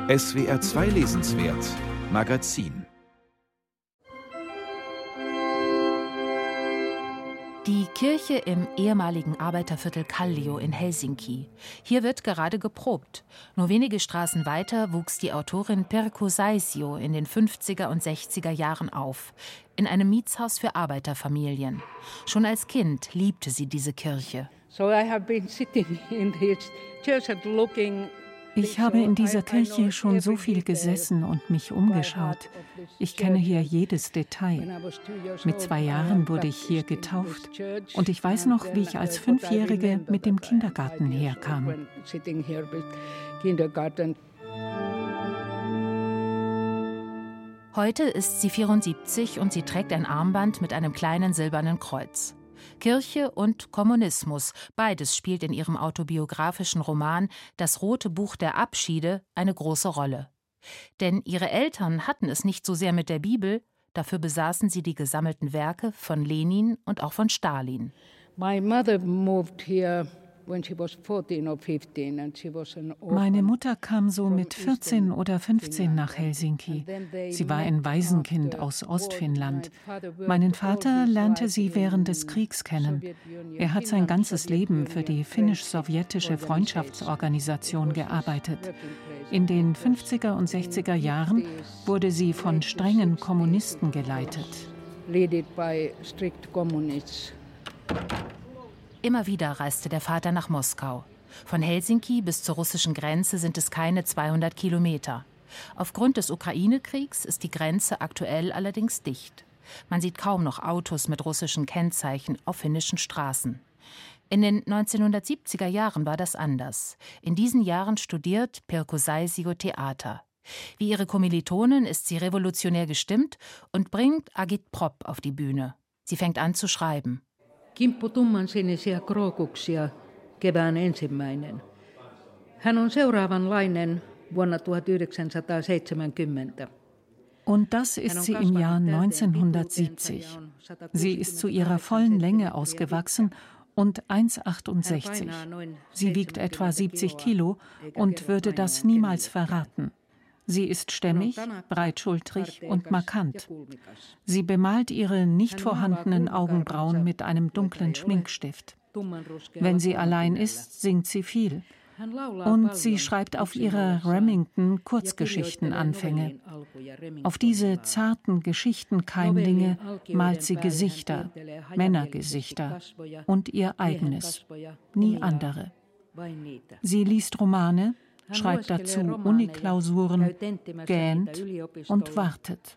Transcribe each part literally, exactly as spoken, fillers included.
S W R zwei Lesenswert Magazin. Die Kirche im ehemaligen Arbeiterviertel Kallio in Helsinki. Hier wird gerade geprobt. Nur wenige Straßen weiter wuchs die Autorin Pirkko Saisio in den fünfziger und sechziger Jahren auf. In einem Mietshaus für Arbeiterfamilien. Schon als Kind liebte sie diese Kirche. So I have been sitting in this church and looking. Ich habe in dieser Kirche schon so viel gesessen und mich umgeschaut. Ich kenne hier jedes Detail. Mit zwei Jahren wurde ich hier getauft und ich weiß noch, wie ich als Fünfjährige mit dem Kindergarten herkam. Heute ist sie vierundsiebzig und sie trägt ein Armband mit einem kleinen silbernen Kreuz. Kirche und Kommunismus, beides spielt in ihrem autobiografischen Roman »Das rote Buch der Abschiede« eine große Rolle. Denn ihre Eltern hatten es nicht so sehr mit der Bibel, dafür besaßen sie die gesammelten Werke von Lenin und auch von Stalin. My mother moved here when she was fourteen or fifteen and she was an orphan. Meine Mutter kam so mit vierzehn oder fünfzehn nach Helsinki. Sie war ein Waisenkind aus Ostfinnland. Meinen Vater lernte sie während des Kriegs kennen. Er hat sein ganzes Leben für die finnisch-sowjetische Freundschaftsorganisation gearbeitet. In den fünfziger und sechziger Jahren wurde sie von strengen Kommunisten geleitet. Led by strict communists. Immer wieder reiste der Vater nach Moskau. Von Helsinki bis zur russischen Grenze sind es keine zweihundert Kilometer. Aufgrund des Ukraine-Kriegs ist die Grenze aktuell allerdings dicht. Man sieht kaum noch Autos mit russischen Kennzeichen auf finnischen Straßen. In den neunzehnhundertsiebziger Jahren war das anders. In diesen Jahren studiert Pirkko Saisio Theater. Wie ihre Kommilitonen ist sie revolutionär gestimmt und bringt Agitprop auf die Bühne. Sie fängt an zu schreiben. Kimppu tummansinisiä krookuksia, kevään ensimmäinen. Hän on seuraavanlainen vuonna tuhatyhdeksänsataaseitsemänkymmentä. Und das ist sie im Jahr neunzehnhundertsiebzig. Sie ist zu ihrer vollen Länge ausgewachsen und eins Komma achtundsechzig. Sie wiegt etwa siebzig Kilo und würde das niemals verraten. Sie ist stämmig, breitschultrig und markant. Sie bemalt ihre nicht vorhandenen Augenbrauen mit einem dunklen Schminkstift. Wenn sie allein ist, singt sie viel. Und sie schreibt auf ihrer Remington Kurzgeschichtenanfänge. Auf diese zarten Geschichtenkeimlinge malt sie Gesichter, Männergesichter und ihr eigenes, nie andere. Sie liest Romane, schreibt dazu Uniklausuren, gähnt und wartet.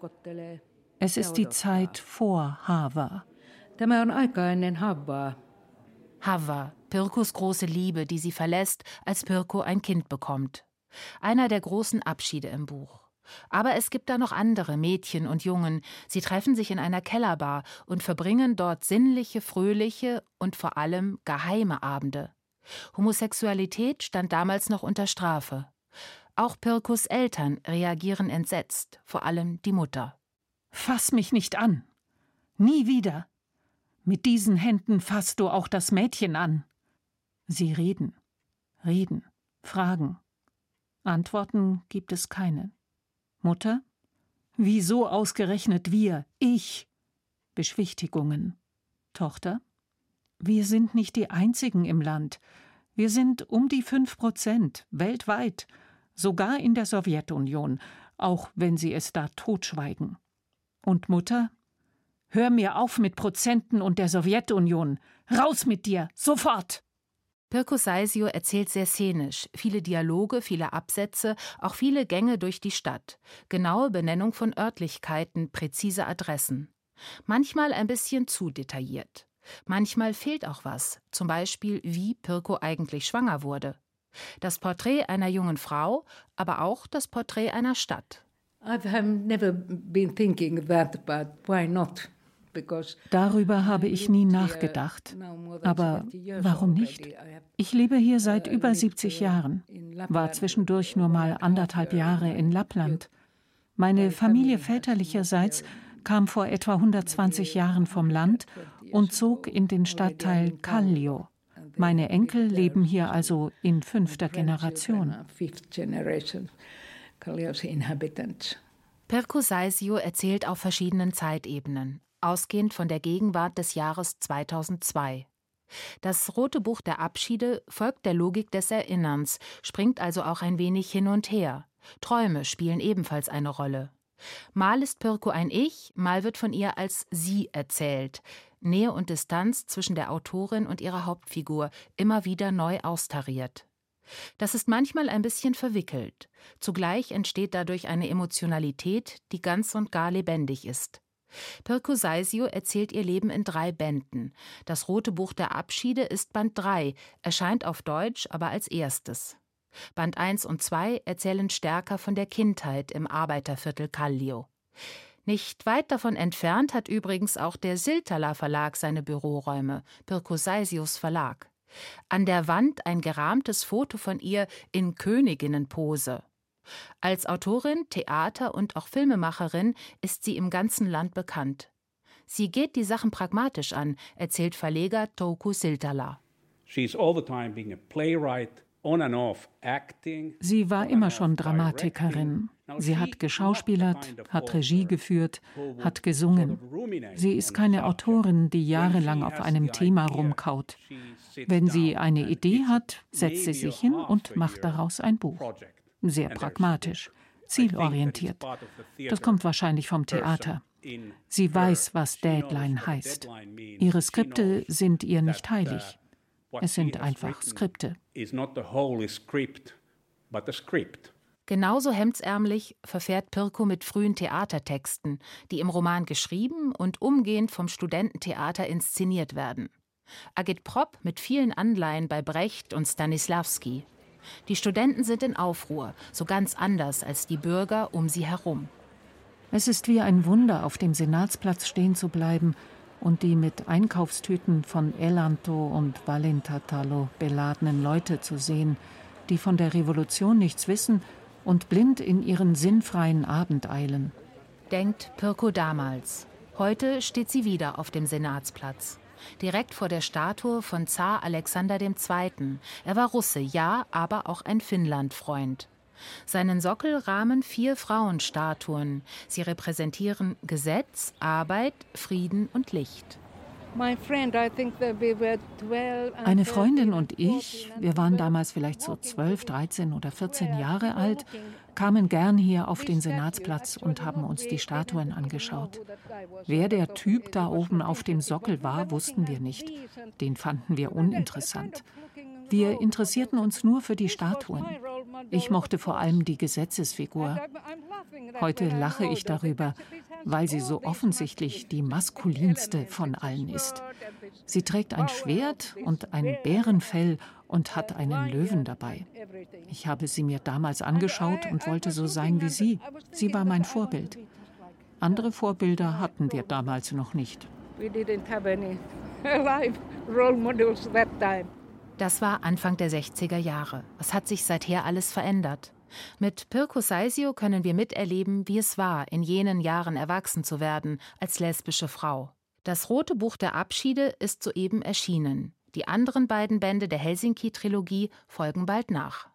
Es ist die Zeit vor Hava. Tämä on aika ennen Havaa. Hava, Pirkkos große Liebe, die sie verlässt, als Pirkko ein Kind bekommt. Einer der großen Abschiede im Buch. Aber es gibt da noch andere Mädchen und Jungen. Sie treffen sich in einer Kellerbar und verbringen dort sinnliche, fröhliche und vor allem geheime Abende. Homosexualität stand damals noch unter Strafe. Auch Pirkkos Eltern reagieren entsetzt, vor allem die Mutter. »Fass mich nicht an! Nie wieder! Mit diesen Händen fasst du auch das Mädchen an!« Sie reden, reden, fragen. Antworten gibt es keine. Mutter? Wieso ausgerechnet wir, ich? Beschwichtigungen. Tochter? Wir sind nicht die Einzigen im Land. Wir sind um die fünf Prozent, weltweit, sogar in der Sowjetunion, auch wenn sie es da totschweigen. Und Mutter? Hör mir auf mit Prozenten und der Sowjetunion. Raus mit dir, sofort! Pirkko Saisio erzählt sehr szenisch, viele Dialoge, viele Absätze, auch viele Gänge durch die Stadt, genaue Benennung von Örtlichkeiten, präzise Adressen. Manchmal ein bisschen zu detailliert. Manchmal fehlt auch was, zum Beispiel, wie Pirkko eigentlich schwanger wurde. Das Porträt einer jungen Frau, aber auch das Porträt einer Stadt. I've never been thinking that, but why not? Darüber habe ich nie nachgedacht. Aber warum nicht? Ich lebe hier seit über siebzig Jahren, war zwischendurch nur mal anderthalb Jahre in Lappland. Meine Familie väterlicherseits kam vor etwa hundertzwanzig Jahren vom Land und zog in den Stadtteil Kallio. Meine Enkel leben hier also in fünfter Generation. Pirkko Saisio erzählt auf verschiedenen Zeitebenen, ausgehend von der Gegenwart des Jahres zweitausendzwei. Das Rote Buch der Abschiede folgt der Logik des Erinnerns, springt also auch ein wenig hin und her. Träume spielen ebenfalls eine Rolle. Mal ist Pirkko ein Ich, mal wird von ihr als Sie erzählt. Nähe und Distanz zwischen der Autorin und ihrer Hauptfigur immer wieder neu austariert. Das ist manchmal ein bisschen verwickelt. Zugleich entsteht dadurch eine Emotionalität, die ganz und gar lebendig ist. Pirkko Saisio erzählt ihr Leben in drei Bänden. Das Rote Buch der Abschiede ist Band drei, erscheint auf Deutsch aber als erstes. Band eins und zwei erzählen stärker von der Kindheit im Arbeiterviertel Kallio. Nicht weit davon entfernt hat übrigens auch der Siltala Verlag seine Büroräume, Pirkko Saisios Verlag. An der Wand ein gerahmtes Foto von ihr in Königinnenpose. Als Autorin, Theater- und auch Filmemacherin ist sie im ganzen Land bekannt. Sie geht die Sachen pragmatisch an, erzählt Verleger Touko Siltala. She's all the time being a playwright, on and off acting. Sie war immer schon Dramatikerin. Sie hat geschauspielert, hat Regie geführt, hat gesungen. Sie ist keine Autorin, die jahrelang auf einem Thema rumkaut. Wenn sie eine Idee hat, setzt sie sich hin und macht daraus ein Buch. Sehr pragmatisch, zielorientiert. Das kommt wahrscheinlich vom Theater. Sie weiß, was Deadline heißt. Ihre Skripte sind ihr nicht heilig. Es sind einfach Skripte. Genauso hemdsärmlich verfährt Pirkko mit frühen Theatertexten, die im Roman geschrieben und umgehend vom Studententheater inszeniert werden. Agitprop mit vielen Anleihen bei Brecht und Stanisławski. Die Studenten sind in Aufruhr, so ganz anders als die Bürger um sie herum. Es ist wie ein Wunder, auf dem Senatsplatz stehen zu bleiben und die mit Einkaufstüten von Elanto und Valentatalo beladenen Leute zu sehen, die von der Revolution nichts wissen und blind in ihren sinnfreien Abend eilen. Denkt Pirkko damals. Heute steht sie wieder auf dem Senatsplatz. Direkt vor der Statue von Zar Alexander der Zweite. Er war Russe, ja, aber auch ein Finnlandfreund. Seinen Sockel rahmen vier Frauenstatuen. Sie repräsentieren Gesetz, Arbeit, Frieden und Licht. Eine Freundin und ich, wir waren damals vielleicht so zwölf, dreizehn oder vierzehn Jahre alt, kamen gern hier auf den Senatsplatz und haben uns die Statuen angeschaut. Wer der Typ da oben auf dem Sockel war, wussten wir nicht. Den fanden wir uninteressant. Wir interessierten uns nur für die Statuen. Ich mochte vor allem die Gesetzesfigur. Heute lache ich darüber, weil sie so offensichtlich die maskulinste von allen ist. Sie trägt ein Schwert und ein Bärenfell und hat einen Löwen dabei. Ich habe sie mir damals angeschaut und wollte so sein wie sie. Sie war mein Vorbild. Andere Vorbilder hatten wir damals noch nicht. Das war Anfang der sechziger Jahre. Es hat sich seither alles verändert. Mit Pirkko Saisio können wir miterleben, wie es war, in jenen Jahren erwachsen zu werden, als lesbische Frau. Das Rote Buch der Abschiede ist soeben erschienen. Die anderen beiden Bände der Helsinki-Trilogie folgen bald nach.